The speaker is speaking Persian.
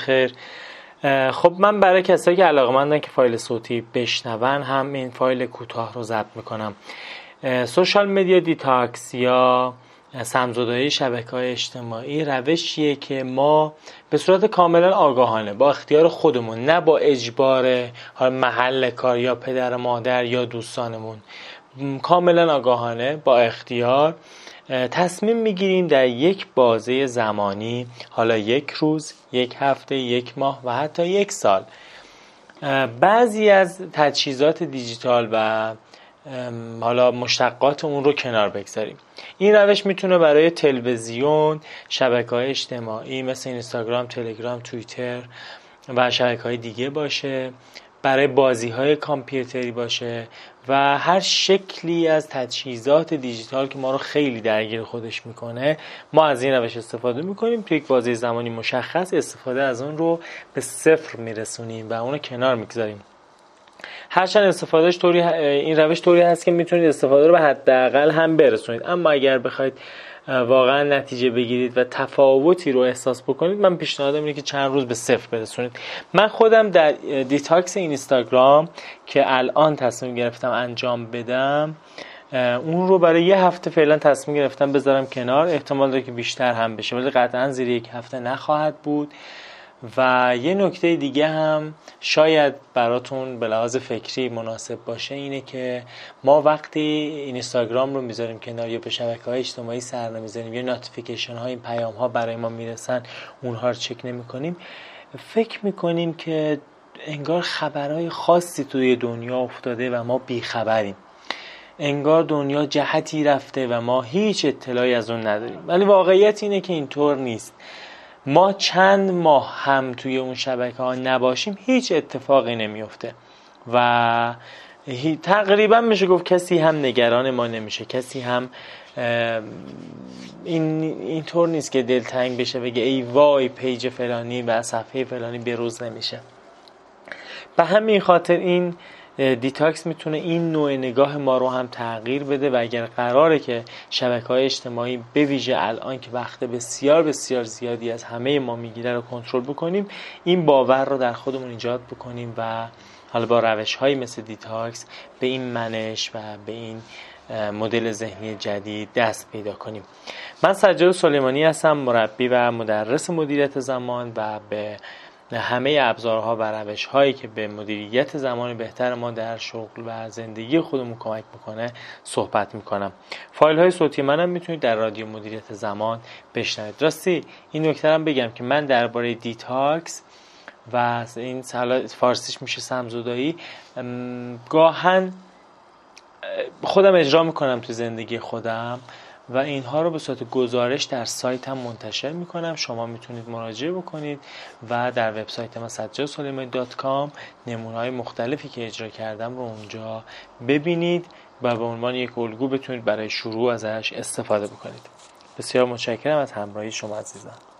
بخیر. خب من برای کسایی که علاقه‌مندن که فایل صوتی بشنون هم این فایل کوتاه رو ضبط میکنم. سوشال مدیا دیتاکس یا سم‌زدایی شبکه‌های اجتماعی روشیه که ما به صورت کاملا آگاهانه با اختیار خودمون، نه با اجبار محل کار یا پدر مادر یا دوستانمون، کاملا آگاهانه با اختیار تصمیم میگیریم در یک بازه زمانی، حالا یک روز، یک هفته، یک ماه و حتی یک سال، بعضی از تجهیزات دیجیتال و حالا مشتقات اون رو کنار بگذاریم. این روش میتونه برای تلویزیون، شبکه‌های اجتماعی مثل اینستاگرام، تلگرام، توییتر و شبکه‌های دیگه باشه، برای بازی‌های کامپیوتری باشه و هر شکلی از تجهیزات دیجیتال که ما رو خیلی درگیر خودش میکنه. ما از این روش استفاده میکنیم، توی یک بازه زمانی مشخص استفاده از اون رو به صفر میرسونیم و اون رو کنار میگذاریم. هرچند استفادهش این روش طوری هست که میتونید استفاده رو به حداقل هم برسونید، اما اگر بخواید واقعا نتیجه بگیرید و تفاوتی رو احساس بکنید، من پیشنهادم اینه که چند روز به صفر برسونید. من خودم در دیتاکس اینستاگرام که الان تصمیم گرفتم انجام بدم، اون رو برای یه هفته فعلا تصمیم گرفتم بذارم کنار. احتمال داره که بیشتر هم بشه ولی قطعا زیر یک هفته نخواهد بود. و یه نکته دیگه هم شاید براتون به لحاظ فکری مناسب باشه، اینه که ما وقتی اینستاگرام رو میذاریم کنار یا به شبکه‌های اجتماعی سر نمیذاریم یا نوتیفیکیشن ها، این پیام ها برای ما میرسن، اونها رو چک نمی کنیم، فکر میکنیم که انگار خبرهای خاصی توی دنیا افتاده و ما بیخبریم، انگار دنیا جهتی رفته و ما هیچ اطلاعی از اون نداریم. ولی واقعیت اینه که اینطور نیست. ما چند ماه هم توی اون شبکه‌ها نباشیم هیچ اتفاقی نمیفته و تقریبا میشه گفت کسی هم نگران ما نمیشه، کسی هم اینطور نیست که دلتنگ بشه بگه ای وای پیج فلانی و صفحه فلانی بروز نمیشه. به همین خاطر این دیتاکس میتونه این نوع نگاه ما رو هم تغییر بده و اگر قراره که شبکه‌های اجتماعی به ویژه الان که وقت بسیار بسیار زیادی از همه ما میگیره رو کنترل بکنیم، این باور رو در خودمون ایجاد بکنیم و حالا با روش‌هایی مثل دیتاکس به این منش و به این مدل ذهنی جدید دست پیدا کنیم. من سجاد سلیمانی هستم، مربی و مدرس مدیریت زمان و به همه ابزارها و روش‌هایی که به مدیریت زمان بهتر ما در شغل و زندگی خودمون کمک میکنه صحبت میکنم. فایل‌های صوتی منم میتونید در رادیو مدیریت زمان بشنوید. راستی این نکته هم بگم که من درباره دیتاکس و این فارسیش میشه سم‌زدایی گاهن خودم اجرا میکنم تو زندگی خودم و اینها رو به صورت گزارش در سایتم منتشر میکنم. شما میتونید مراجعه بکنید و در وبسایت ما sajjadsuleimani.com نمونه‌های مختلفی که اجرا کردم رو اونجا ببینید و به عنوان یک الگو بتونید برای شروع ازش استفاده بکنید. بسیار متشکرم از همراهی شما عزیزان.